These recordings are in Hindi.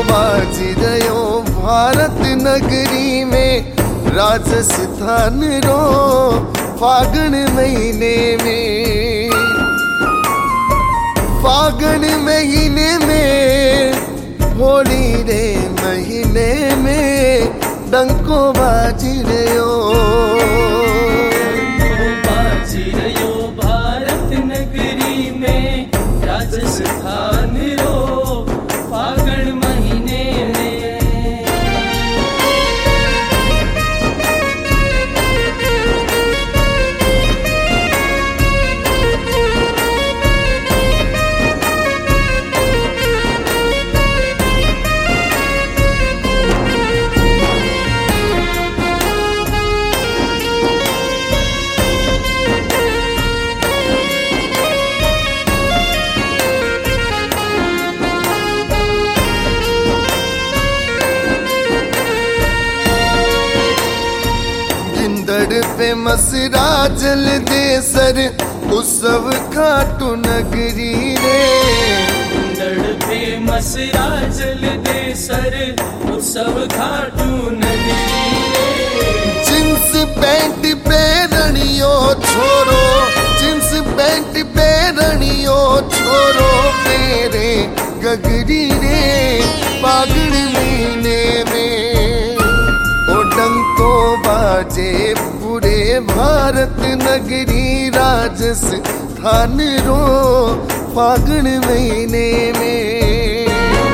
बाजी रयो भारत नगरी में राजस्थान रो फागण महीने में। फागण महीने में होली रे महीने में डंको बाजी रयो भारत नगरी में राजस्थान रो फागण महीने में। फेमस राजल देसर उत्सव खाटू नगरी रे। फेमस राजल देसर उत्सव खाटू नगरी रे। जींस पैंट पैरणियो छोरो, जींस पैंट पैरणियो छोरो मेरे गगरी रे फागण महीने में। ओ डंको बाजे पूरे भारत नगरी राजस्थान रो फागण महीने में।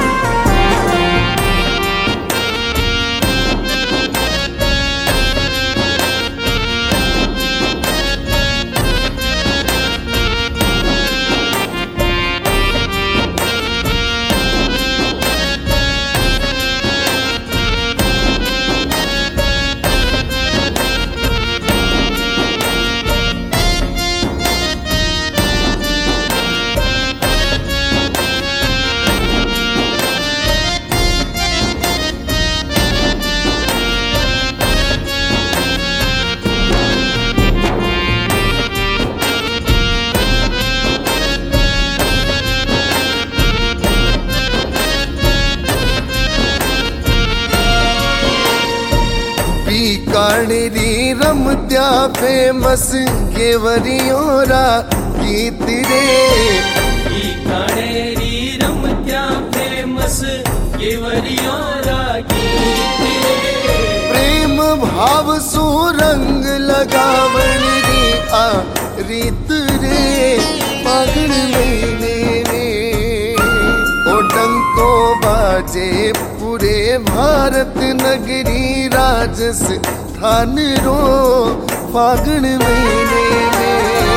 बीकानेरी रमत्या फेमस केवरियोरा गीत रे। बीकानेरी रमत्या फेमस केवरियोरा गीत रे। प्रेम भाव सु रंग लगावण री आ रीत रे फागण महीने में। ओ डंको बाजे पूरे भारत नगरी राजस्थान रो फागण महीने में।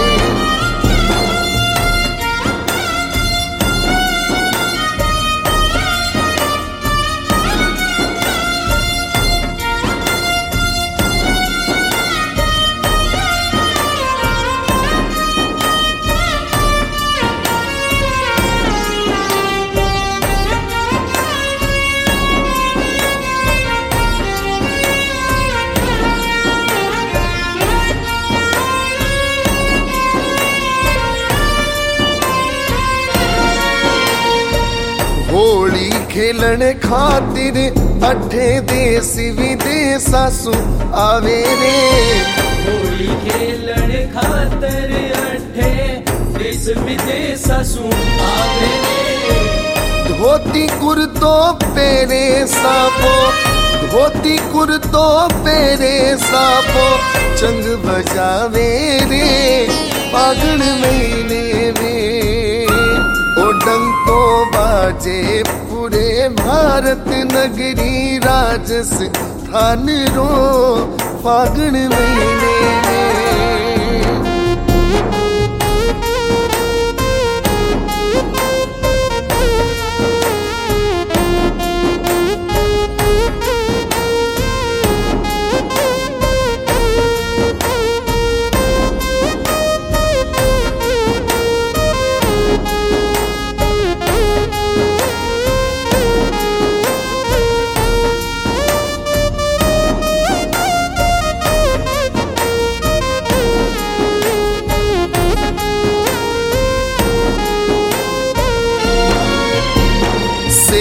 होली खेलन खातिर अठे देश विदेशा सु आवे रे। होली खेलन खातिर अठे देश विदेशा सु आवे रे। धोती कुर्तो पेरे सापो, धोती कुर्तो पेरे सापो चंग बजावे रे फागण महीने में। ओ डंको बाजे पूरे भारत नगरी राजस्थान रो फागण महीने में।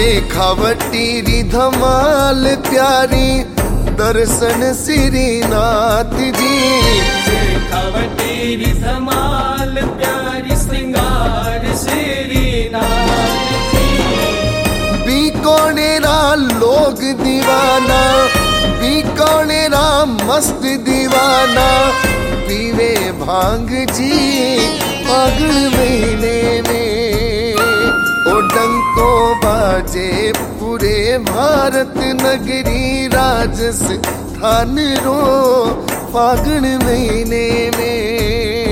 शेखावटी री धमाल प्यारी दर्शन श्रीनाथ जी। शेखावटी री धमाल प्यारी श्रृंगार श्रीनाथ जी। बीकानेरा लोग दीवाना, बीकानेरा मस्त दीवाना, पीवे भांग जी फागुन महीने में। ओ डंको बाजे पूरे भारत नगरी राजस्थान रो फागुन महीने में।